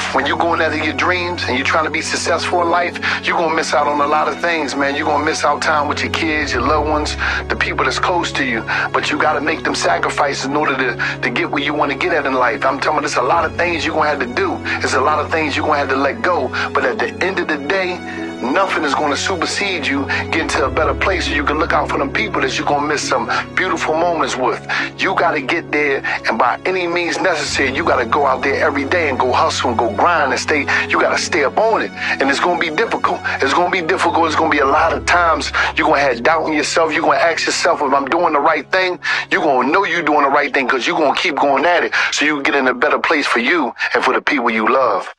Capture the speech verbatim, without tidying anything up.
when you're going after your dreams and you're trying to be successful in life, you're going to miss out on a lot of things, man. You're going to miss out time with your kids, your loved ones, the people that's close to you. But you got to make them sacrifices in order to, to get where you want to get at in life. I'm telling you, there's a lot of things you're going to have to do. There's a lot of things you're going to have to let go. But at the end of the day, nothing is going to supersede you getting to a better place so you can look out for them people that you're going to miss some beautiful moments with. You got to get there, and by any means necessary, you got to go out there every day and go hustle and go grind and stay. You got to stay up on it. And it's going to be difficult. It's going to be difficult. It's going to be a lot of times you're going to have doubt in yourself. You're going to ask yourself, if I'm doing the right thing, you're going to know you're doing the right thing because you're going to keep going at it so you can get in a better place for you and for the people you love.